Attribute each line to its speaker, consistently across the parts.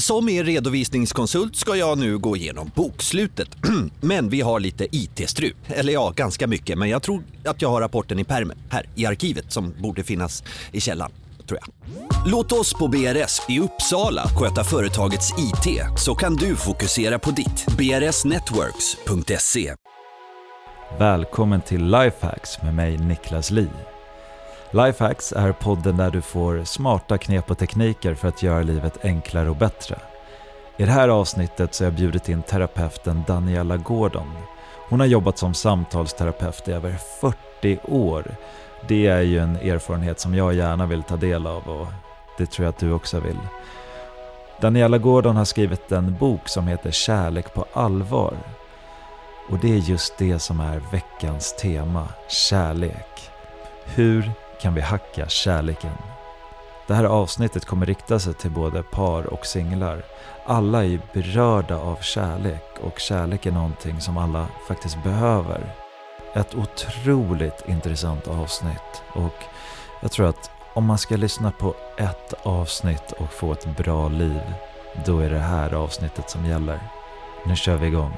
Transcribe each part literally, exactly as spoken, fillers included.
Speaker 1: Som er redovisningskonsult ska jag nu gå igenom bokslutet. Men vi har lite I T-strul. Eller ja, ganska mycket. Men jag tror att jag har rapporten i pärmen här i arkivet som borde finnas i källan, tror jag. Låt oss på B R S i Uppsala sköta företagets I T så kan du fokusera på ditt. b r s networks punkt se.
Speaker 2: Välkommen till Lifehacks med mig Niklas Li. Lifehacks är podden där du får smarta knep och tekniker för att göra livet enklare och bättre. I det här avsnittet så har jag bjudit in terapeuten Daniela Gordon. Hon har jobbat som samtalsterapeut i över fyrtio år. Det är ju en erfarenhet som jag gärna vill ta del av och det tror jag att du också vill. Daniela Gordon har skrivit en bok som heter Kärlek på allvar. Och det är just det som är veckans tema, kärlek. Hur kan vi hacka kärleken? Det här avsnittet kommer rikta sig till både par och singlar. Alla är berörda av kärlek och kärlek är någonting som alla faktiskt behöver. Ett otroligt intressant avsnitt och jag tror att om man ska lyssna på ett avsnitt och få ett bra liv, då är det här avsnittet som gäller. Nu kör vi igång.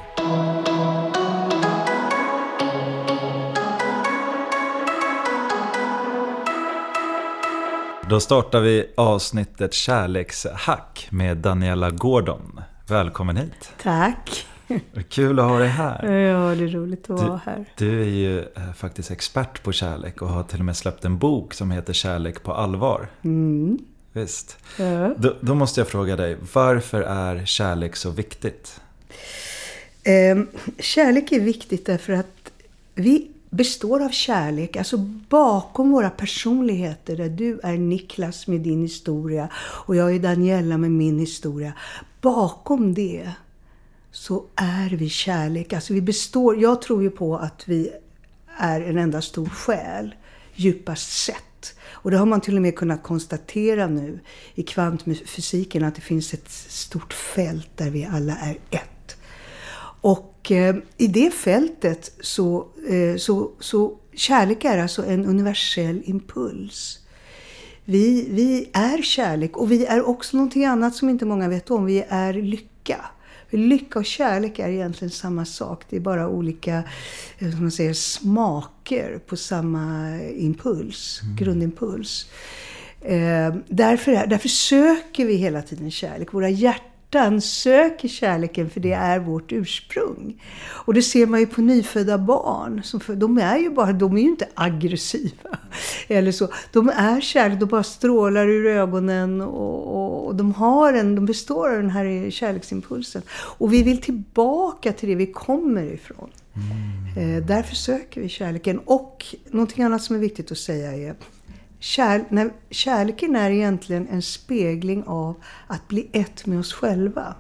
Speaker 2: Då startar vi avsnittet Kärlekshack med Daniela Gordon. Välkommen hit.
Speaker 3: Tack.
Speaker 2: Kul att ha dig här.
Speaker 3: Ja, det är roligt att
Speaker 2: du,
Speaker 3: vara här.
Speaker 2: Du är ju faktiskt expert på kärlek och har till och med släppt en bok som heter Kärlek på allvar.
Speaker 3: Mm.
Speaker 2: Visst.
Speaker 3: Ja.
Speaker 2: Då, då måste jag fråga dig, varför är kärlek så viktigt?
Speaker 3: Eh, kärlek är viktigt därför att vi består av kärlek. Alltså bakom våra personligheter, där du är Niklas med din historia och jag är Daniela med min historia. Bakom det så är vi kärlek. Alltså vi består, jag tror ju på att vi är en enda stor själ, djupast sett. Och det har man till och med kunnat konstatera nu i kvantfysiken, att det finns ett stort fält där vi alla är ett. Och eh, i det fältet så, eh, så, så kärlek är alltså en universell impuls. Vi, vi är kärlek och vi är också någonting annat som inte många vet om. Vi är lycka. Lycka och kärlek är egentligen samma sak. Det är bara olika som man säger, smaker på samma impuls, mm. grundimpuls. Eh, därför, därför söker vi hela tiden kärlek. Våra hjärtan söker kärleken för det är vårt ursprung. Och det ser man ju på nyfödda barn. Som för, de är ju bara, de är ju inte aggressiva. Eller så. De är kärlek, de bara strålar ur ögonen och, och, och de har en, de består av den här kärleksimpulsen. Och vi vill tillbaka till det vi kommer ifrån. Mm. Eh, därför söker vi kärleken. Och någonting annat som är viktigt att säga är Kär, när, kärleken är egentligen en spegling av att bli ett med oss själva.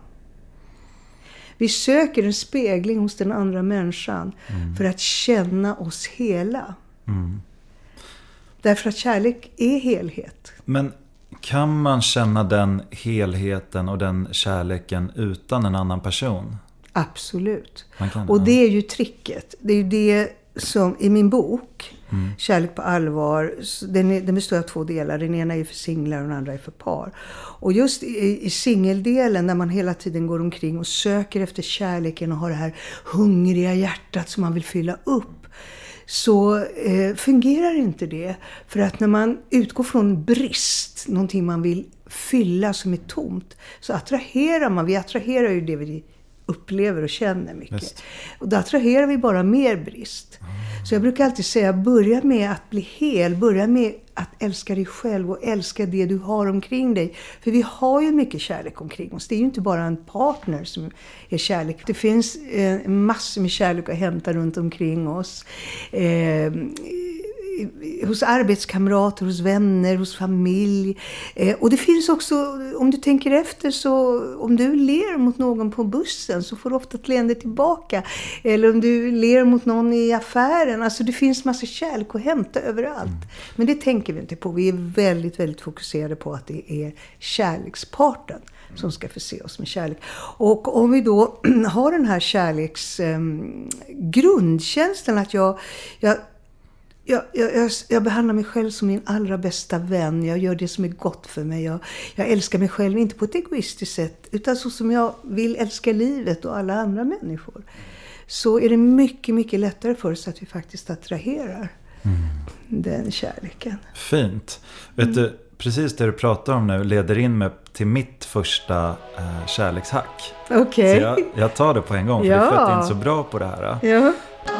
Speaker 3: Vi söker en spegling hos den andra människan mm. för att känna oss hela. Mm. Därför att kärlek är helhet.
Speaker 2: Men kan man känna den helheten och den kärleken utan en annan person?
Speaker 3: Absolut.
Speaker 2: Kan,
Speaker 3: och
Speaker 2: ja.
Speaker 3: det är ju tricket. Det är ju det som i min bok mm. Kärlek på allvar, den, är, den består av två delar. Den ena är för singlar och den andra är för par. Och just i, i singeldelen, när man hela tiden går omkring och söker efter kärleken och har det här hungriga hjärtat som man vill fylla upp, så eh, fungerar inte det. För att när man utgår från brist, någonting man vill fylla som är tomt, så attraherar man, vi attraherar ju det vi upplever och känner mycket. Just. Och då attraherar vi bara mer brist. Mm. Så jag brukar alltid säga, börja med att bli hel. Börja med att älska dig själv och älska det du har omkring dig. För vi har ju mycket kärlek omkring oss. Det är ju inte bara en partner som är kärlek. Det finns eh, massor med kärlek att hämta runt omkring oss. Eh, hos arbetskamrater, hos vänner, hos familj. Eh, och det finns också, om du tänker efter, så om du ler mot någon på bussen så får du ofta ett leende tillbaka. Eller om du ler mot någon i affären. Alltså det finns massa kärlek att hämta överallt. Mm. Men det tänker vi inte på. Vi är väldigt, väldigt fokuserade på att det är kärleksparten som ska förse oss med kärlek. Och om vi då har den här kärleks eh, grundkänslan att jag, jag jag, jag, jag, jag behandlar mig själv som min allra bästa vän. Jag gör det som är gott för mig. Jag, jag älskar mig själv inte på ett egoistiskt sätt, utan så som jag vill älska livet och alla andra människor. Så är det mycket, mycket lättare för oss att vi faktiskt attraherar mm. den kärleken.
Speaker 2: Fint. Vet mm. du, precis det du pratar om nu leder in mig till mitt första eh, kärlekshack.
Speaker 3: Okej. Okay.
Speaker 2: Så jag, jag tar det på en gång, för ja. det är för att jag är inte så bra på det här.
Speaker 3: Ja.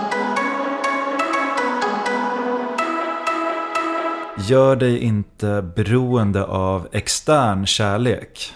Speaker 2: Gör dig inte beroende av extern kärlek,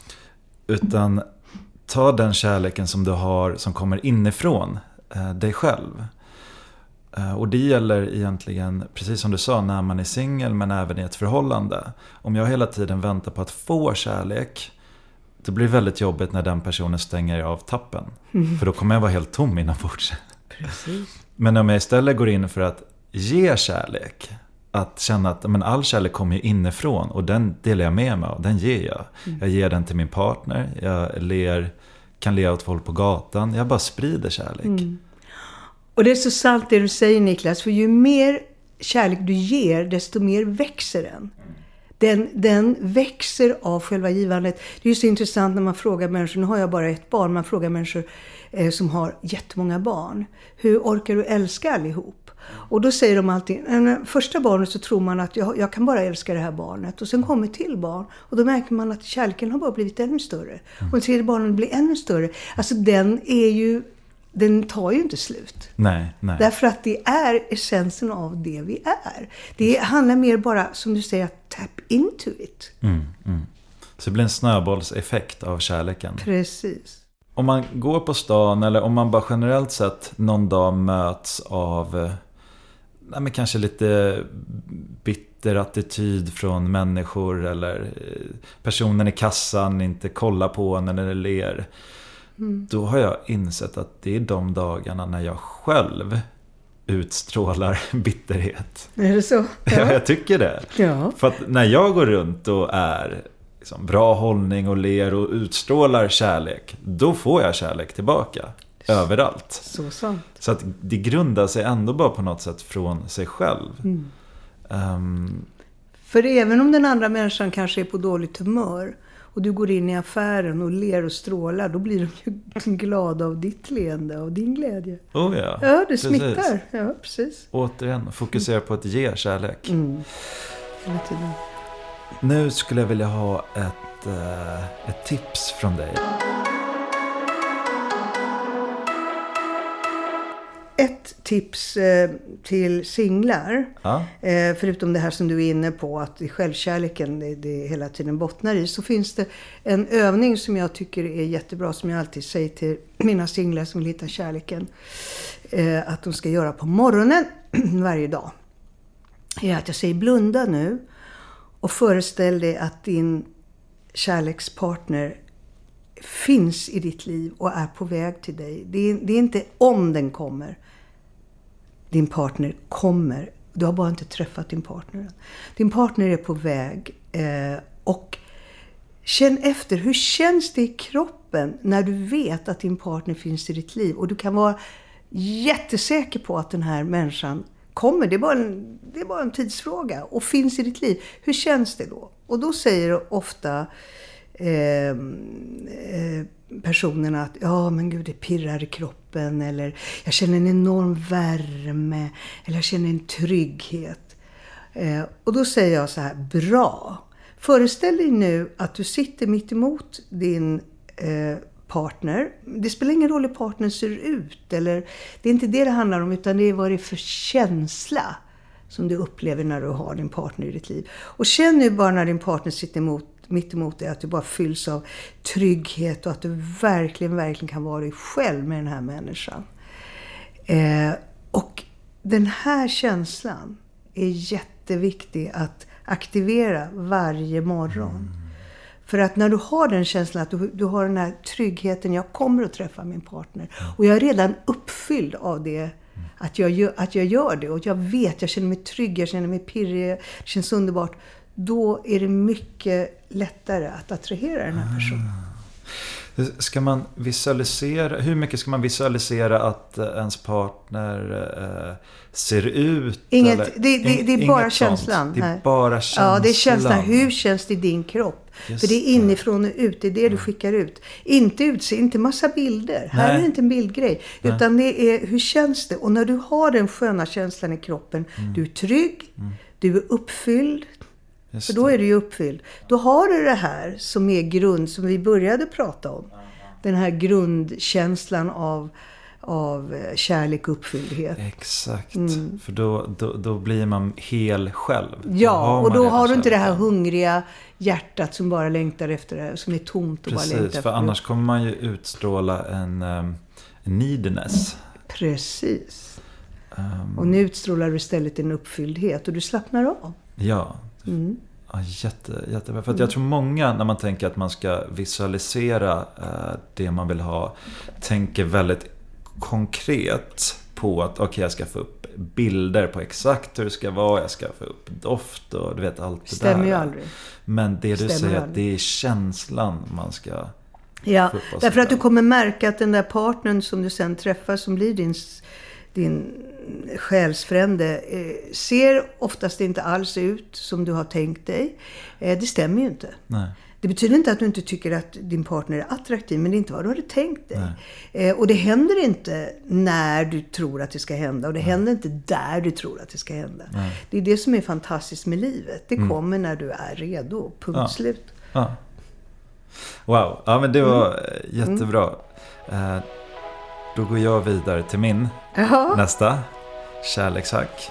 Speaker 2: utan ta den kärleken som du har som kommer inifrån eh, dig själv. Eh, och det gäller egentligen, precis som du sa, när man är singel men även i ett förhållande. Om jag hela tiden väntar på att få kärlek, det blir väldigt jobbigt när den personen stänger av tappen. Mm. För då kommer jag vara helt tom inombords.
Speaker 3: Precis.
Speaker 2: Men om jag istället går in för att ge kärlek, att känna att men all kärlek kommer ju inifrån och den delar jag med mig av, den ger jag. Mm. Jag ger den till min partner, jag ler, kan le åt folk på gatan, jag bara sprider kärlek. Mm.
Speaker 3: Och det är så sant det du säger, Niklas, för ju mer kärlek du ger, desto mer växer den. Den, den växer av själva givandet. Det är ju så intressant när man frågar människor, nu har jag bara ett barn, man frågar människor eh, som har jättemånga barn. Hur orkar du älska allihop? Och då säger de alltid, första barnet så tror man att jag, jag kan bara älska det här barnet. Och sen kommer till barn och då märker man att kärleken har bara blivit ännu större. Och den tredje barnet blir ännu större. Alltså den är ju, den tar ju inte slut.
Speaker 2: Nej, nej.
Speaker 3: Därför att det är essensen av det vi är. Det handlar mer bara, som du säger, att tap into it.
Speaker 2: Mm, mm. Så det blir en snöbollseffekt av kärleken.
Speaker 3: Precis.
Speaker 2: Om man går på stan eller om man bara generellt sett någon dag möts av nej, men kanske lite bitter attityd från människor eller personen i kassan inte kollar på en eller ler. Mm. Då har jag insett att det är de dagarna när jag själv utstrålar bitterhet.
Speaker 3: Är det så? Ja,
Speaker 2: ja jag tycker det.
Speaker 3: Ja.
Speaker 2: För att när jag går runt och är liksom bra hållning och ler och utstrålar kärlek, då får jag kärlek tillbaka. Överallt.
Speaker 3: Så sant.
Speaker 2: Så att det grundar sig ändå bara på något sätt från sig själv. Mm. Um,
Speaker 3: För även om den andra människan kanske är på dåligt humör och du går in i affären och ler och strålar, då blir de ju glada av ditt leende och din glädje.
Speaker 2: Oh ja,
Speaker 3: ja, det
Speaker 2: precis.
Speaker 3: smittar. Ja, precis.
Speaker 2: Återigen, fokusera på att ge kärlek.
Speaker 3: Mm.
Speaker 2: Nu skulle jag vilja ha ett, uh, ett tips från dig.
Speaker 3: Ett tips eh, till singlar,
Speaker 2: ja.
Speaker 3: eh, förutom det här som du är inne på, att i självkärleken det, det hela tiden bottnar i, så finns det en övning som jag tycker är jättebra, som jag alltid säger till mina singlar som vill hitta kärleken, eh, att de ska göra på morgonen varje dag. Är att jag säger blunda nu och föreställ dig att din kärlekspartner finns i ditt liv och är på väg till dig. Det är, det är inte om den kommer. Din partner kommer. Du har bara inte träffat din partner. Din partner är på väg. Eh, och känn efter. Hur känns det i kroppen när du vet att din partner finns i ditt liv? Och du kan vara jättesäker på att den här människan kommer. Det är bara en, det är bara en tidsfråga. Och finns i ditt liv. Hur känns det då? Och då säger du ofta Eh, eh, personerna att ja men gud det pirrar i kroppen, eller jag känner en enorm värme, eller jag känner en trygghet, eh, och då säger jag så här: bra, föreställ dig nu att du sitter mitt emot din eh, partner. Det spelar ingen roll hur partnern ser ut, eller det är inte det det handlar om, utan det är vad det är för känsla som du upplever när du har din partner i ditt liv. Och känn nu bara när din partner sitter emot mitt emot dig, att du bara fylls av trygghet och att du verkligen, verkligen kan vara dig själv med den här människan. Eh, och den här känslan är jätteviktig att aktivera varje morgon. Mm. För att när du har den känslan att du, du har den här tryggheten, jag kommer att träffa min partner. Mm. Och jag är redan uppfylld av det, mm. att, jag gör, att jag gör det. Och jag vet, jag känner mig trygg, jag känner mig pirrig, det känns underbart. Då är det mycket lättare att attrahera den här personen.
Speaker 2: Ska man visualisera, hur mycket ska man visualisera att ens partner eh, ser ut?
Speaker 3: Inget,
Speaker 2: eller?
Speaker 3: det, det, det är bara känslan.
Speaker 2: Det är bara känslan.
Speaker 3: Ja, det är känslan. Hur känns det i din kropp? Just För det är inifrån och ut, det är det mm. du skickar ut. Inte utse, inte massa bilder. Nej. Här är det inte en bildgrej. Nej. Utan det är, hur känns det? Och när du har den sköna känslan i kroppen, mm. du är trygg, mm. du är uppfylld. Just för då är du ju uppfylld. Då har du det här som är grund, som vi började prata om. Den här grundkänslan av, av kärlek och uppfylldhet.
Speaker 2: Exakt. Mm. För då, då, då blir man hel själv.
Speaker 3: Ja, och då har du inte det här hungriga hjärtat som bara längtar efter det här. Som är tomt och
Speaker 2: Precis,
Speaker 3: bara längtar efter.
Speaker 2: För annars kommer man ju utstråla en, um, en neediness.
Speaker 3: Precis.
Speaker 2: Um,
Speaker 3: och nu utstrålar du istället en uppfylldhet och du slappnar av.
Speaker 2: Ja,
Speaker 3: mm.
Speaker 2: ja jätte, jättebra. För att jag tror många, när man tänker att man ska visualisera uh, det man vill ha, tänker väldigt konkret på att okej, okay, jag ska få upp bilder på exakt hur det ska vara, jag ska få upp doft och du vet allt det
Speaker 3: Stämmer
Speaker 2: där.
Speaker 3: Stämmer ju aldrig.
Speaker 2: Men det du
Speaker 3: Stämmer
Speaker 2: säger
Speaker 3: aldrig.
Speaker 2: att det är känslan man ska
Speaker 3: Ja,
Speaker 2: få upp. Ja,
Speaker 3: därför att du kommer märka att den där partnern som du sen träffar som blir din, din själsfrände eh, ser oftast inte alls ut som du har tänkt dig. Eh, det stämmer ju inte.
Speaker 2: Nej.
Speaker 3: Det betyder inte att du inte tycker att din partner är attraktiv, men det är inte vad du hade tänkt dig. Eh, och det händer inte när du tror att det ska hända. Och det Nej. händer inte där du tror att det ska hända. Nej. Det är det som är fantastiskt med livet. Det mm. kommer när du är redo. Punkt
Speaker 2: ja.
Speaker 3: slut.
Speaker 2: Ja. Wow, ja, men det var mm. jättebra. Eh, då går jag vidare till min Jaha. nästa kärlekshack.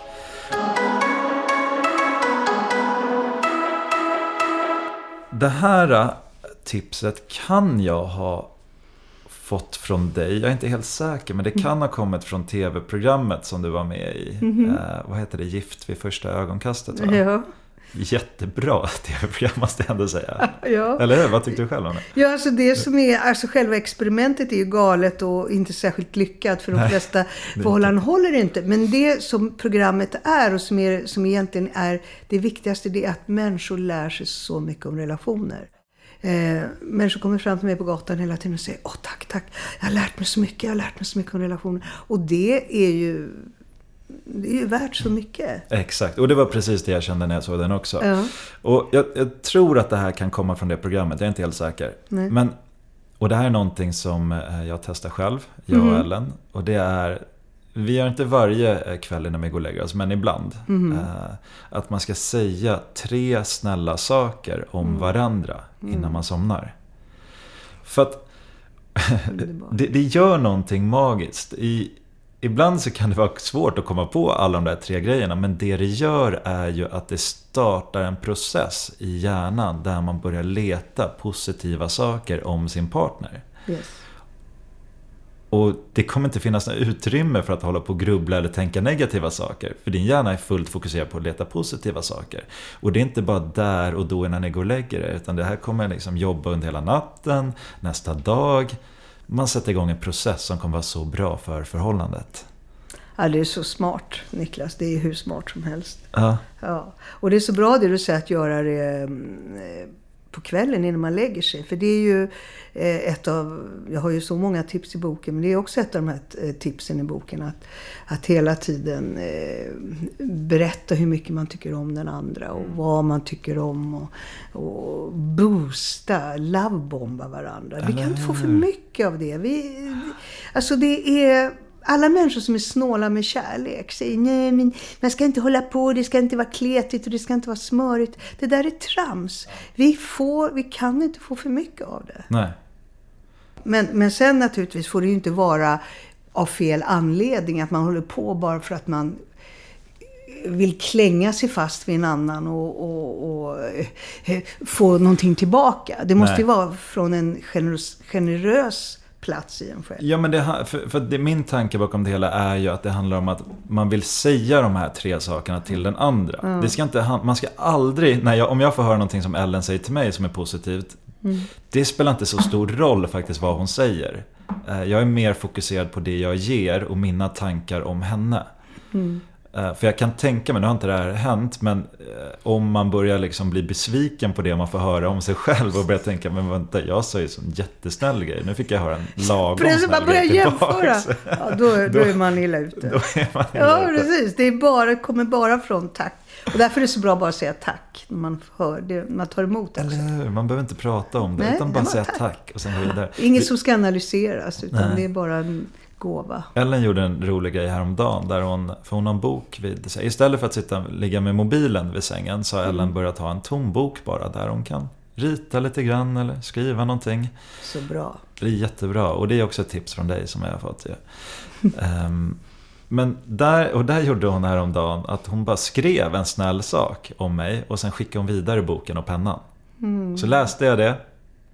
Speaker 2: Det här tipset kan jag ha fått från dig. Jag är inte helt säker, men det kan ha kommit från tv-programmet som du var med i. Mm-hmm. Eh, vad heter det? Gift vid första ögonkastet, va?
Speaker 3: Ja.
Speaker 2: Jättebra tv-program måste jag ändå säga.
Speaker 3: Ja.
Speaker 2: Eller hur? Vad tyckte du själv om det?
Speaker 3: Ja, alltså det som är, alltså själva experimentet är ju galet och inte särskilt lyckat för de Nej, flesta förhållanden håller inte. Men det som programmet är och som, är, som egentligen är det viktigaste, det är att människor lär sig så mycket om relationer. Eh, människor kommer fram till mig på gatan hela tiden och säger åh tack, tack, jag har lärt mig så mycket, jag har lärt mig så mycket om relationer. Och det är ju Det är ju värt så mycket.
Speaker 2: Exakt, och det var precis det jag kände när jag såg den också.
Speaker 3: Ja.
Speaker 2: Och jag, jag tror att det här kan komma från det programmet, jag är inte helt säker.
Speaker 3: Nej.
Speaker 2: Men, och det här är någonting som jag testar själv, jag och mm. Ellen. Och det är, vi gör inte varje kväll innan vi går och lägger oss, men ibland. Mm. Att man ska säga tre snälla saker om mm. varandra innan mm. man somnar. För att det, det gör någonting magiskt. I Ibland så kan det vara svårt att komma på alla de där tre grejerna, men det det gör är ju att det startar en process i hjärnan där man börjar leta positiva saker om sin partner.
Speaker 3: Yes.
Speaker 2: Och det kommer inte finnas något utrymme för att hålla på och grubbla eller tänka negativa saker, för din hjärna är fullt fokuserad på att leta positiva saker. Och det är inte bara där och då innan ni går och lägger er, utan det här kommer liksom jobba under hela natten, nästa dag. Man sätter igång en process som kommer vara så bra för förhållandet.
Speaker 3: Ja, det är så smart, Niklas. Det är hur smart som helst.
Speaker 2: Ja.
Speaker 3: Ja. Och det är så bra det du säger att göra det på kvällen innan man lägger sig. För det är ju ett av, jag har ju så många tips i boken, men det är också ett av de här tipsen i boken. Att, att hela tiden eh, berätta hur mycket man tycker om den andra och vad man tycker om. Och, och boosta, lovebomba varandra. Vi kan inte få för mycket av det. Vi, alltså det är... Alla människor som är snåla med kärlek säger nej, men man ska inte hålla på, det ska inte vara kletigt och det ska inte vara smörigt. Det där är trams. Vi, får, vi kan inte få för mycket av det.
Speaker 2: Nej.
Speaker 3: Men, men sen naturligtvis får det ju inte vara av fel anledning att man håller på bara för att man vill klänga sig fast vid en annan och, och, och få någonting tillbaka. Det måste Nej. ju vara från en generös, generös plats i en själv.
Speaker 2: Ja, men det, för, för det, min tanke bakom det hela är ju att det handlar om att man vill säga de här tre sakerna till den andra. Mm. Det ska inte, man ska aldrig, när jag, om jag får höra någonting som Ellen säger till mig som är positivt, mm. det spelar inte så stor roll faktiskt vad hon säger. Jag är mer fokuserad på det jag ger och mina tankar om henne. Mm. För jag kan tänka mig, nu har inte det här hänt, men om man börjar liksom bli besviken på det man får höra om sig själv och börjar tänka, men vänta, jag sa ju sån jättesnäll grej, nu fick jag höra en lagom
Speaker 3: precis, man börjar jämföra. Ja, då, då är man illa ute.
Speaker 2: Då är man illa
Speaker 3: ja,
Speaker 2: ute.
Speaker 3: precis. Det är bara, kommer bara från tack. Och därför är det så bra bara att säga tack när man hör det, man tar emot också.
Speaker 2: Eller hur? Man behöver inte prata om det,
Speaker 3: Nej,
Speaker 2: utan bara säga
Speaker 3: tack.
Speaker 2: tack och sen gå vidare.
Speaker 3: Inget som ska analyseras, utan
Speaker 2: Nej.
Speaker 3: det är bara en gåva.
Speaker 2: Ellen gjorde en rolig grej häromdagen där hon, för hon har en bok vid sig. Istället för att sitta ligga med mobilen vid sängen så har Ellen
Speaker 3: Mm.
Speaker 2: börjat ha en tom bok bara där hon kan rita lite grann eller skriva någonting.
Speaker 3: Så bra.
Speaker 2: Det är jättebra, och det är också ett tips från dig som jag har fått. Ja. um, men där, och där gjorde hon häromdagen att hon bara skrev en snäll sak om mig och sen skickade hon vidare boken och pennan.
Speaker 3: Mm.
Speaker 2: Så läste jag det,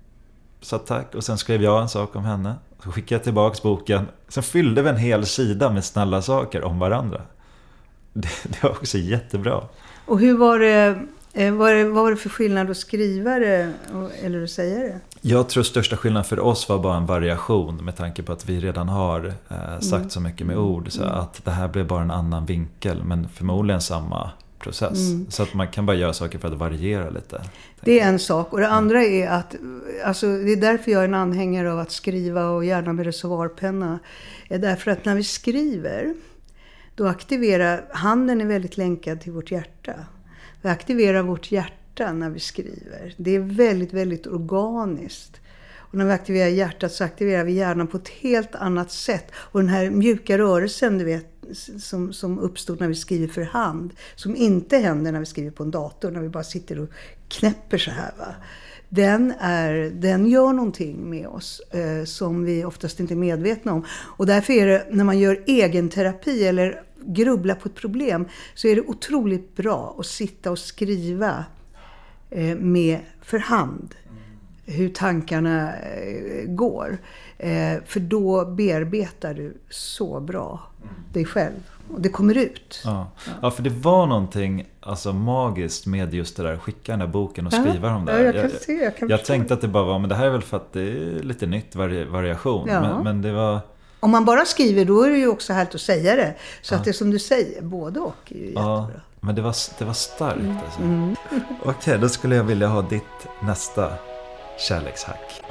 Speaker 2: sa tack, och sen skrev jag en sak om henne. Så skickade jag tillbaks boken. Sen fyllde vi en hel sida med snälla saker om varandra. Det, det var också jättebra.
Speaker 3: Och hur var det, eh, var det, vad var det för skillnad att skriva det eller att säga det?
Speaker 2: Jag tror största skillnaden för oss var bara en variation med tanke på att vi redan har eh, sagt
Speaker 3: Mm.
Speaker 2: så mycket med ord. Så att det här blev bara en annan vinkel, men förmodligen samma process.
Speaker 3: Mm.
Speaker 2: Så att man kan bara göra saker för att variera lite.
Speaker 3: Det är en sak. Och det andra är att, alltså det är därför jag är en anhängare av att skriva och gärna med reservoarpenna. Är därför att när vi skriver, då aktiverar, handen är väldigt länkad till vårt hjärta. Vi aktiverar vårt hjärta när vi skriver. Det är väldigt, väldigt organiskt. Och när vi aktiverar hjärtat så aktiverar vi hjärnan på ett helt annat sätt. Och den här mjuka rörelsen, du vet, som, som uppstod när vi skriver för hand, som inte händer när vi skriver på en dator, när vi bara sitter och knäpper så här, va? Den, är, den gör någonting med oss eh, som vi oftast inte är medvetna om. Och därför är det, när man gör egen terapi eller grubblar på ett problem, så är det otroligt bra att sitta och skriva eh, med för hand hur tankarna eh, går. Eh, för då bearbetar du så bra dig själv. Och det kommer ut.
Speaker 2: Ja. Ja, för det var någonting alltså, magiskt med just det där, skicka den där boken och skriva
Speaker 3: ja,
Speaker 2: dem där.
Speaker 3: Ja, jag kan
Speaker 2: jag,
Speaker 3: se, jag kan
Speaker 2: jag
Speaker 3: förstå.
Speaker 2: tänkte att det bara var, men det här är väl för att det är lite nytt vari- variation.
Speaker 3: Ja.
Speaker 2: Men, men det var...
Speaker 3: Om man bara skriver, då är det ju också härligt att säga det. Så ja. Att det är som du säger, både och är ju jättebra.
Speaker 2: Ja, men det var, det var starkt.
Speaker 3: Mm.
Speaker 2: Alltså.
Speaker 3: Mm.
Speaker 2: Okej, okay, då skulle jag vilja ha ditt nästa kärlekshack.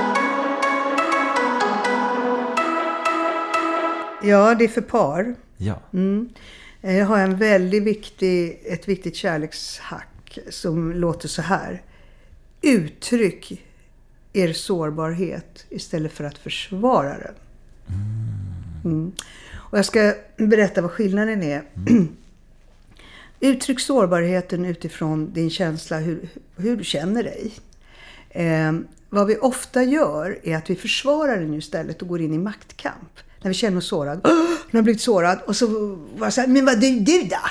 Speaker 3: Ja, det är för par.
Speaker 2: Ja.
Speaker 3: Mm. Jag har en väldigt viktig, ett viktigt kärlekshack som låter så här. Uttryck er sårbarhet istället för att försvara den. Mm. Och jag ska berätta vad skillnaden är. Mm. Uttryck sårbarheten utifrån din känsla, hur, hur du känner dig. Eh, vad vi ofta gör är att vi försvarar den istället och går in i maktkamp. När vi känner oss sårad. Åh, när jag blivit sårad. Och så var så här, men vad du, du då?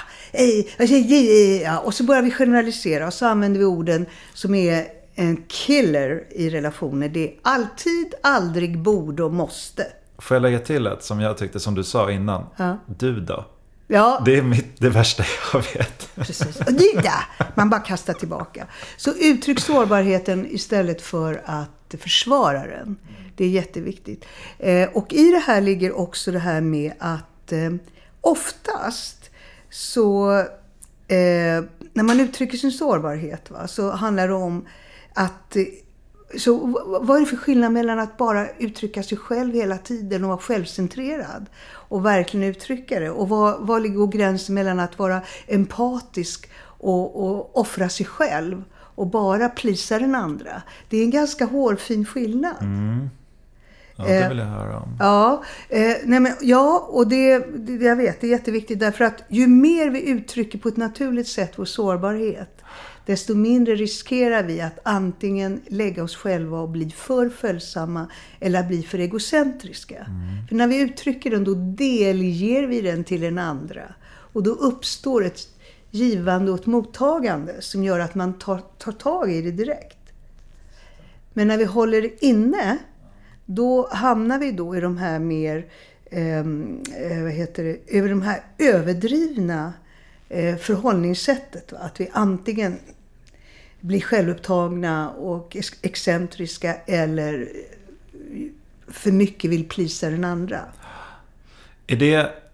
Speaker 3: Eh, och så börjar vi generalisera. Och så använder vi orden som är en killer i relationer. Det är alltid, aldrig, borde och måste.
Speaker 2: Får jag lägga till ett som jag tyckte, som du sa innan.
Speaker 3: Ja.
Speaker 2: Du då?
Speaker 3: Ja.
Speaker 2: Det är mitt, det värsta jag vet.
Speaker 3: Precis. Och du då? Man bara kastar tillbaka. Så uttryck sårbarheten istället för att försvara den. Det är jätteviktigt. Eh, och i det här ligger också det här med att eh, oftast så eh, när man uttrycker sin sårbarhet, va, så handlar det om att eh, så vad är det för skillnad mellan att bara uttrycka sig själv hela tiden och vara självcentrerad och verkligen uttrycka det? Och vad, vad ligger gränsen mellan att vara empatisk och, och offra sig själv och bara plisa den andra? Det är en ganska hårfin skillnad.
Speaker 2: Mm. Ja, det vill jag höra om.
Speaker 3: Ja, eh, nej men, ja och det, det jag vet, det är jätteviktigt därför att ju mer vi uttrycker på ett naturligt sätt vår sårbarhet, desto mindre riskerar vi att antingen lägga oss själva och bli för följsamma eller bli för egocentriska. Mm. För när vi uttrycker den, då delger vi den till en andra. Och då uppstår ett givande och ett mottagande som gör att man tar, tar tag i det direkt. Men när vi håller det inne, då hamnar vi då i de här mer, eh, vad heter det, över de här överdrivna eh, förhållningssättet. Va? Att vi antingen blir självupptagna och excentriska eller för mycket vill plisa den andra.
Speaker 2: Är det,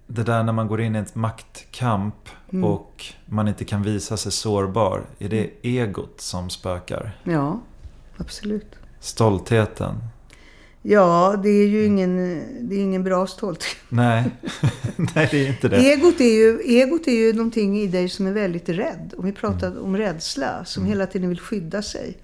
Speaker 2: det där när man går in i ett maktkamp mm. och man inte kan visa sig sårbar. Är det egot som spökar?
Speaker 3: Ja, absolut.
Speaker 2: Stoltheten?
Speaker 3: Ja, det är ju ingen, det är ingen bra stolthet.
Speaker 2: Nej. Nej, det är inte det.
Speaker 3: Egot är, ju, egot är ju någonting i dig som är väldigt rädd. Om vi pratar mm. om rädsla, som mm. hela tiden vill skydda sig.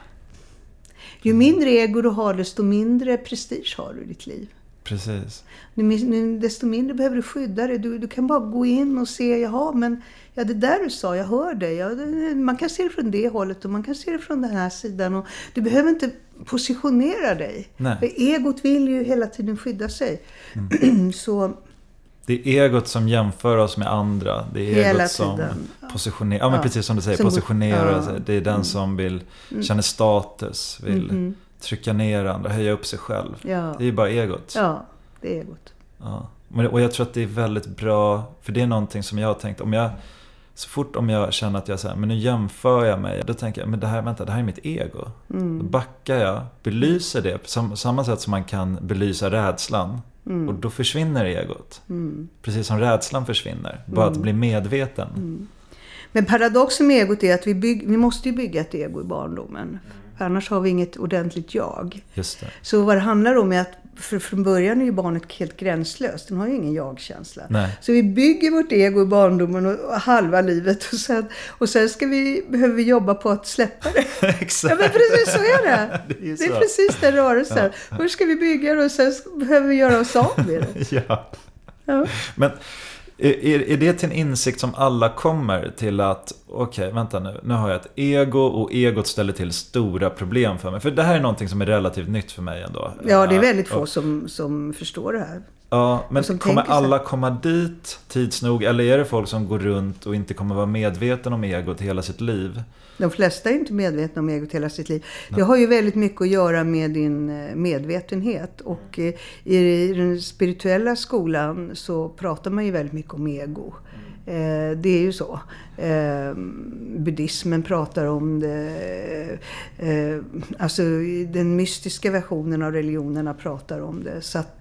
Speaker 3: Ju mindre ego du har, desto mindre prestige har du i ditt liv.
Speaker 2: Precis.
Speaker 3: Desto mindre behöver du skydda dig. Du, du kan bara gå in och se, jaha, men ja, det där du sa, jag hör dig. Ja, det, man kan se det från det hållet och man kan se det från den här sidan. Och du behöver inte positionera dig.
Speaker 2: Nej.
Speaker 3: För egot vill ju hela tiden skydda sig. Mm. Så...
Speaker 2: Det är egot som jämför oss med andra. Det är
Speaker 3: hela
Speaker 2: egot som
Speaker 3: tiden.
Speaker 2: positionerar, ja, men
Speaker 3: ja.
Speaker 2: precis som du säger,
Speaker 3: som
Speaker 2: positionerar
Speaker 3: ja.
Speaker 2: sig. Det är den mm. som vill känna status, vill mm. trycka ner andra, höja upp sig själv.
Speaker 3: Ja.
Speaker 2: Det är ju bara egot.
Speaker 3: Ja, det är egot.
Speaker 2: Ja. Och jag tror att det är väldigt bra, för det är någonting som jag har tänkt, om jag, så fort om jag känner att jag säger, men nu jämför jag mig, då tänker jag, men det här, vänta, det här är mitt ego. Mm. Då backar jag, belyser det på sam, samma sätt som man kan belysa rädslan. Mm. Och då försvinner egot. Mm. Precis som rädslan försvinner. Bara mm. att bli medveten. Mm.
Speaker 3: Men paradoxen med egot är att vi, bygg, vi måste ju bygga ett ego i barndomen. Mm. För annars har vi inget ordentligt jag.
Speaker 2: Just det.
Speaker 3: Så vad det handlar om är att för från början är ju barnet helt gränslöst. Den har ju ingen jag-känsla.
Speaker 2: Nej.
Speaker 3: Så vi bygger vårt ego i barndomen och, och halva livet. Och sen, och sen ska vi, behöver vi jobba på att släppa det.
Speaker 2: Exakt.
Speaker 3: Ja, men precis så är det.
Speaker 2: det, är,
Speaker 3: det är precis den rörelsen. Ja. Först ska vi bygga det och sen behöver vi göra oss av med det.
Speaker 2: ja.
Speaker 3: ja.
Speaker 2: Men är, är det till en insikt som alla kommer till att okej, okay, vänta nu, nu har jag ett ego och egot ställer till stora problem för mig. För det här är någonting som är relativt nytt för mig ändå.
Speaker 3: Ja, det är väldigt få som, som förstår det här.
Speaker 2: Ja, men kommer alla komma dit tids nog, eller är det folk som går runt och inte kommer vara medveten om egot hela sitt liv?
Speaker 3: De flesta är inte medvetna om egot hela sitt liv. Det har ju väldigt mycket att göra med din medvetenhet. Och i den spirituella skolan så pratar man ju väldigt mycket om ego. Det är ju så. Buddhismen pratar om det. Alltså den mystiska versionen av religionerna pratar om det. Så att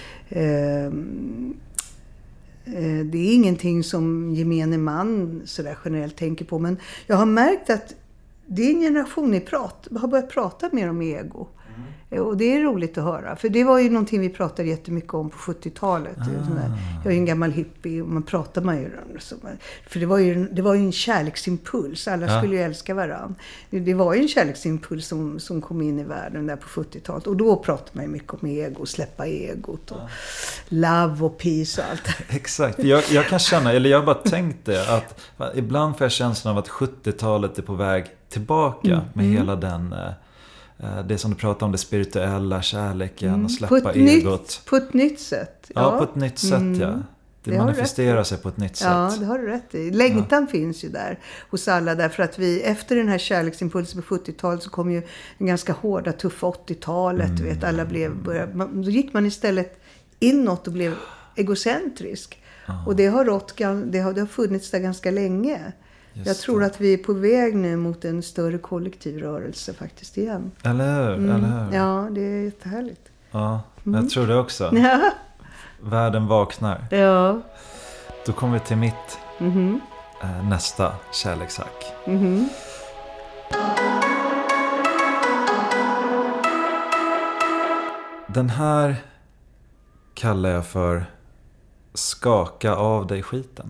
Speaker 3: det är ingenting som gemene man så där generellt tänker på. Men jag har märkt att din generation är prat, har börjat prata mer om ego. Mm. Och det är roligt att höra. För det var ju någonting vi pratade jättemycket om på sjuttiotalet. Ah. Jag är ju en gammal hippie och man pratar man ju. För det var ju, det var ju en kärleksimpuls. Alla ja. skulle ju älska varandra. Det, det var ju en kärleksimpuls som, som kom in i världen där på sjuttiotalet. Och då pratade man ju mycket om ego, släppa egot och ja. love och peace och allt.
Speaker 2: Exakt. Jag, jag kan känna, eller jag har bara tänkt det, att ibland får jag känslan av att sjuttiotalet är på väg tillbaka mm. med mm. hela den... Det som du pratar om, det spirituella, kärleken mm. och släppa
Speaker 3: på
Speaker 2: egot.
Speaker 3: Nytt, på ett nytt sätt.
Speaker 2: Ja, ja på ett nytt sätt, mm. ja. Det, det manifesterar sig på ett nytt sätt.
Speaker 3: Ja, det har du rätt i. Längtan ja. finns ju där hos alla. Därför att vi, efter den här kärleksimpulsen på sjuttiotalet så kom ju en ganska hårda, tuffa åttiotalet. Mm. Du vet, alla blev, började, man, då gick man istället inåt och blev egocentrisk. Ja. Och det har, rått, det, har, det har funnits där ganska länge. Just jag tror det. Att vi är på väg nu mot en större kollektiv rörelse faktiskt igen.
Speaker 2: Eller hur?
Speaker 3: Mm.
Speaker 2: Eller hur?
Speaker 3: Ja, det är jättehärligt.
Speaker 2: Ja,
Speaker 3: mm.
Speaker 2: jag tror det också.
Speaker 3: Ja.
Speaker 2: Världen vaknar.
Speaker 3: Ja.
Speaker 2: Då kommer vi till mitt
Speaker 3: mm-hmm.
Speaker 2: äh, nästa kärlekshack.
Speaker 3: Mm-hmm.
Speaker 2: Den här kallar jag för skaka av dig skiten.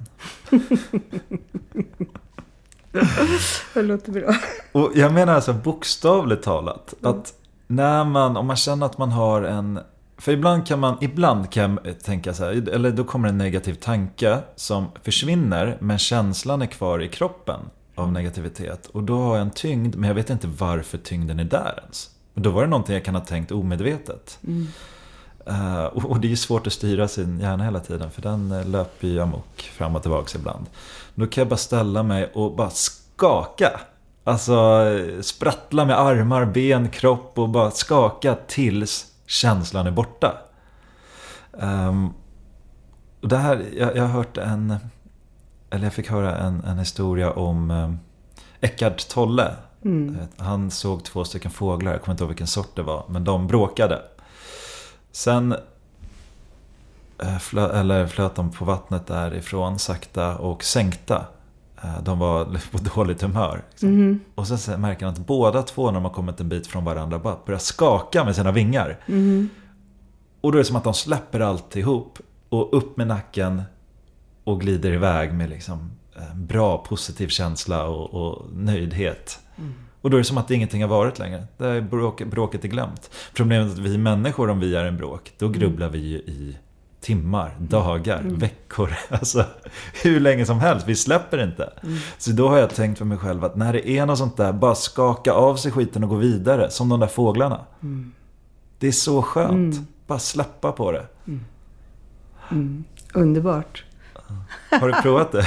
Speaker 3: Det låter bra.
Speaker 2: Och jag menar alltså bokstavligt talat mm. att när man, om man känner att man har en, för ibland kan man, ibland kan jag tänka så här, eller då kommer en negativ tanke som försvinner men känslan är kvar i kroppen av negativitet och då har jag en tyngd men jag vet inte varför tyngden är där ens. Då var det någonting jag kan ha tänkt omedvetet. Mm. Uh, och, och det är ju svårt att styra sin hjärna hela tiden för den uh, löper ju amok fram och tillbaka ibland. Då kan jag bara ställa mig och bara skaka. Alltså sprattla med armar, ben, kropp och bara skaka tills känslan är borta. Um, och det här, jag, jag har hört en, eller jag fick höra en, en historia om um, Eckart Tolle. Mm. Han såg två stycken fåglar, jag kommer inte ihåg vilken sort det var, men de bråkade. Sen flö- eller flöt de på vattnet därifrån sakta och sänkta. De var på dåligt humör. Liksom.
Speaker 3: Mm.
Speaker 2: Och sen märker han att båda två, när de har kommit en bit från varandra, bara börjar skaka med sina vingar.
Speaker 3: Mm.
Speaker 2: Och då är det som att de släpper alltihop och upp med nacken och glider iväg med liksom en bra positiv känsla och, och nöjdhet. Mm. Och då är det som att ingenting har varit längre. Det är bråk, bråket är glömt. Problemet är att vi människor, om vi är en bråk, då grubblar vi ju i timmar, dagar, mm. veckor. Alltså hur länge som helst. Vi släpper inte. Mm. Så då har jag tänkt för mig själv att när det är något sånt där, bara skaka av sig skiten och gå vidare. Som de där fåglarna. Mm. Det är så skönt. Mm. Bara släppa på det.
Speaker 3: Mm. Mm. Underbart.
Speaker 2: Har du provat det?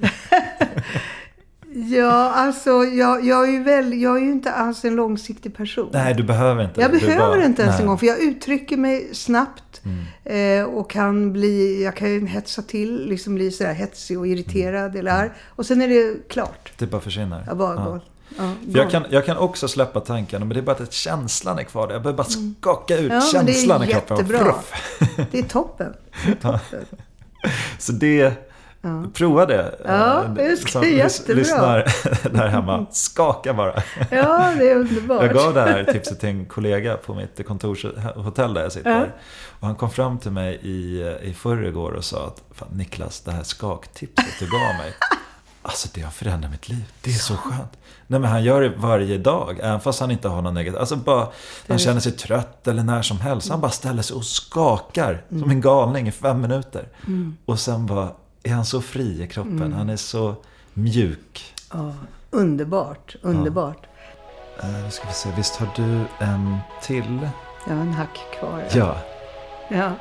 Speaker 3: Ja, alltså jag, jag, är ju väl, jag är ju inte alls en långsiktig person.
Speaker 2: Nej, du behöver inte.
Speaker 3: Jag
Speaker 2: du
Speaker 3: behöver
Speaker 2: bara,
Speaker 3: inte ens
Speaker 2: nej.
Speaker 3: en gång. För jag uttrycker mig snabbt. Mm. Eh, och kan bli, jag kan hetsa till. Liksom bli sådär hetsig och irriterad. Mm. Eller här. Och sen är det klart.
Speaker 2: Det bara försvinner.
Speaker 3: Jag bara går.
Speaker 2: Ja, för jag, kan, jag kan också släppa tankarna, men det är bara att känslan är kvar där. Jag behöver bara skaka ut ja, känslan i kroppen.
Speaker 3: Det är jättebra. Det är toppen. Det är toppen.
Speaker 2: Så det, ja. Prova det.
Speaker 3: Ja, det ska jättebra.
Speaker 2: Lyssnar där hemma. Skaka bara.
Speaker 3: Ja, det är underbart.
Speaker 2: Jag gav det här tipset till en kollega på mitt kontorshotell där jag sitter. Ja. Och han kom fram till mig i, i förrgår och sa att fan, Niklas, det här skaktipset du gav mig. Alltså det har förändrat mitt liv. Det är så skönt. Nej, men han gör det varje dag. Även fast han inte har någon negativ. Alltså bara han känner sig trött eller när som helst. Mm. Han bara ställer sig och skakar. Mm. Som en galning i fem minuter. Mm. Och sen bara är han så fri i kroppen. Mm. Han är så mjuk.
Speaker 3: Ja, underbart. Underbart.
Speaker 2: Ja. Uh, nu ska vi se. Visst har du en till?
Speaker 3: Jag har en hack kvar.
Speaker 2: Ja.
Speaker 3: Ja.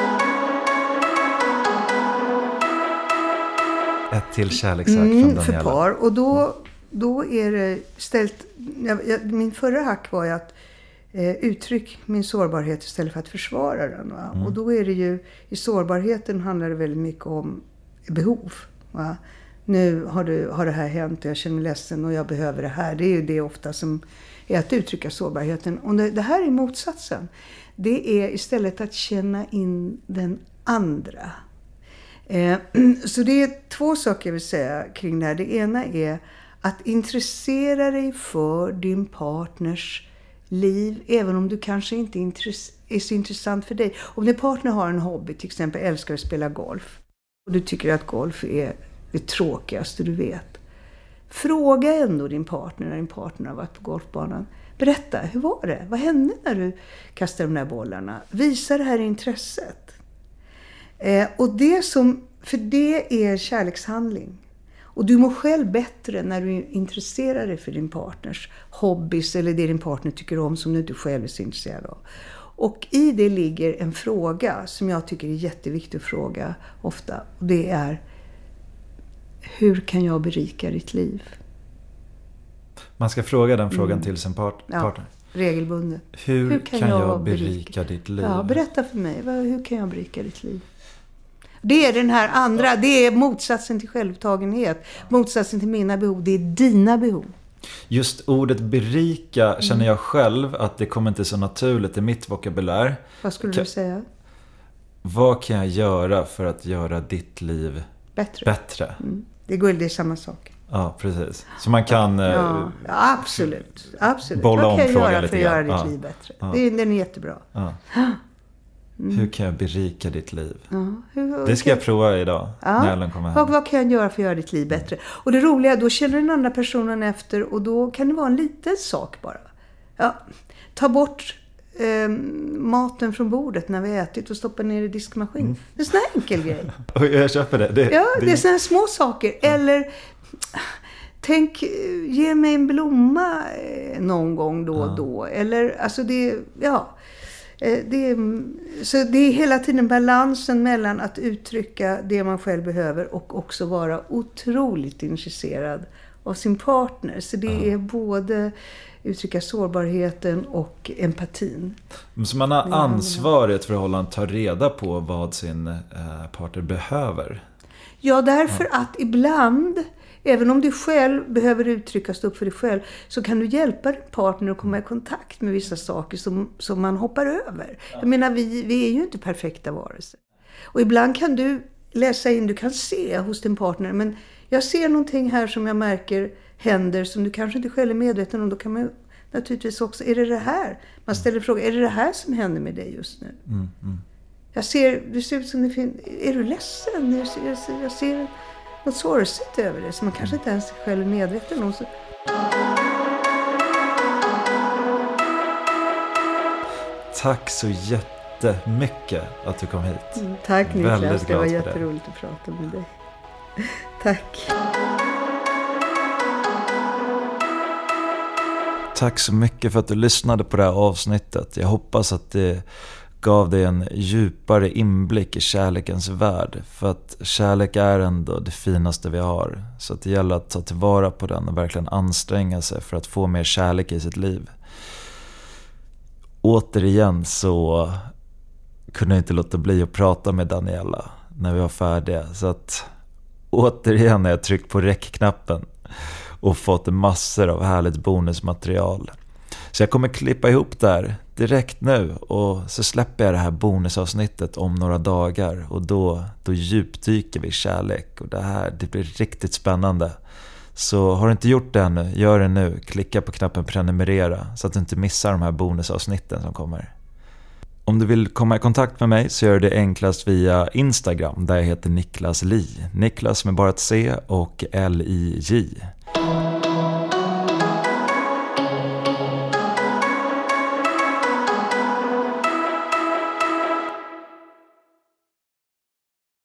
Speaker 2: Ett till kärlekshack mm, från Daniela.
Speaker 3: För par. Och då, då är det ställt... Jag, jag, min förra hack var ju att eh, uttryck min sårbarhet istället för att försvara den. Va? Mm. Och då är det ju... I sårbarheten handlar det väldigt mycket om behov. Va? Nu har, du, har det här hänt och jag känner mig ledsen och jag behöver det här. Det är ju det ofta som är att uttrycka sårbarheten. Och det, det här är motsatsen. Det är istället att känna in den andra. Eh, så det är två saker jag vill säga kring det här. Det ena är att intressera dig för din partners liv, även om du kanske inte är så intressant för dig. Om din partner har en hobby, till exempel älskar att spela golf, och du tycker att golf är det tråkigaste du vet. Fråga ändå din partner när din partner har varit på golfbanan. Berätta, hur var det? Vad hände när du kastade de där bollarna? Visa det här intresset. Eh, och det som, för det är kärlekshandling. Och du mår själv bättre när du intresserar dig för din partners hobbys eller det din partner tycker om som du inte själv är så intresserad av. Och i det ligger en fråga som jag tycker är jätteviktig att fråga ofta. Och det är: hur kan jag berika ditt liv?
Speaker 2: Man ska fråga den frågan mm. till sin part- partner.
Speaker 3: Ja, regelbundet.
Speaker 2: Hur, hur kan, kan jag, jag berika, berika ditt liv?
Speaker 3: Ja, berätta för mig. Hur kan jag berika ditt liv? Det är den här andra, det är motsatsen till självupptagenhet. Motsatsen till mina behov, det är dina behov.
Speaker 2: Just ordet berika känner jag själv att det kommer inte så naturligt i mitt vokabulär.
Speaker 3: Vad skulle
Speaker 2: kan,
Speaker 3: du säga?
Speaker 2: Vad kan jag göra för att göra ditt liv
Speaker 3: bättre?
Speaker 2: bättre?
Speaker 3: Mm. Det går det är samma sak.
Speaker 2: Ja, precis. Så man kan
Speaker 3: ja, ja, absolut, absolut.
Speaker 2: bolla om
Speaker 3: frågan lite
Speaker 2: grann.
Speaker 3: Vad kan jag göra för att göra ditt
Speaker 2: ja.
Speaker 3: liv bättre? Ja. Det, den är jättebra.
Speaker 2: Ja. Mm. Hur kan jag berika ditt liv?
Speaker 3: Ja, hur,
Speaker 2: det ska jag prova idag
Speaker 3: ja.
Speaker 2: när Ellen kommer hem.
Speaker 3: Vad, vad kan jag göra för att göra ditt liv bättre? Och det roliga, då känner den andra personen efter och då kan det vara en liten sak bara. Ja, ta bort eh, maten från bordet när vi har ätit och stoppa ner i diskmaskin. Mm. Det är en sån här enkel grej.
Speaker 2: Och jag köper det. det
Speaker 3: ja,
Speaker 2: det,
Speaker 3: det är såna här små saker. Ja. Eller... Tänk, ge mig en blomma någon gång då och ja. då. Eller, alltså det, ja. Det är, så det är hela tiden balansen mellan att uttrycka det man själv behöver och också vara otroligt intresserad av sin partner. Så det ja. är både uttrycka sårbarheten och empatin.
Speaker 2: Så man har ansvar i ett förhållande att ta reda på vad sin partner behöver?
Speaker 3: Ja, därför ja. att ibland... Även om du själv behöver uttrycka, stå upp för dig själv, så kan du hjälpa din partner att komma i kontakt med vissa saker som, som man hoppar över. Ja. Jag menar, vi, vi är ju inte perfekta varelser. Och ibland kan du läsa in, du kan se hos din partner, men jag ser någonting här som jag märker händer som du kanske inte själv är medveten om. Då kan man naturligtvis också, är det det här? Man ställer frågan, är det det här som händer med dig just nu?
Speaker 2: Mm, mm.
Speaker 3: Jag ser, det ser ut som det finns, är du ledsen? Jag ser, jag ser, jag ser något sorgset över det som man kanske inte ens själv är medveten om. Så.
Speaker 2: Tack så jättemycket att du kom hit.
Speaker 3: Mm, tack Niklas,
Speaker 2: Väldigt
Speaker 3: det var
Speaker 2: glad för
Speaker 3: jätteroligt att prata med dig. Tack.
Speaker 2: Tack så mycket för att du lyssnade på det här avsnittet. Jag hoppas att det gav dig en djupare inblick i kärlekens värld. För att kärlek är ändå det finaste vi har. Så att det gäller att ta tillvara på den och verkligen anstränga sig för att få mer kärlek i sitt liv. Återigen så kunde jag inte låta bli att prata med Daniela när vi var färdiga. Så att återigen har jag tryckt på räckknappen och fått massor av härligt bonusmaterial. Så jag kommer klippa ihop där direkt nu och så släpper jag det här bonusavsnittet om några dagar. Och då, då djupdyker vi i kärlek och det här, det blir riktigt spännande. Så har du inte gjort det ännu, gör det nu. Klicka på knappen prenumerera så att du inte missar de här bonusavsnitten som kommer. Om du vill komma i kontakt med mig så gör det enklast via Instagram där jag heter Niklas Li. Niklas med bara ett C och L I J.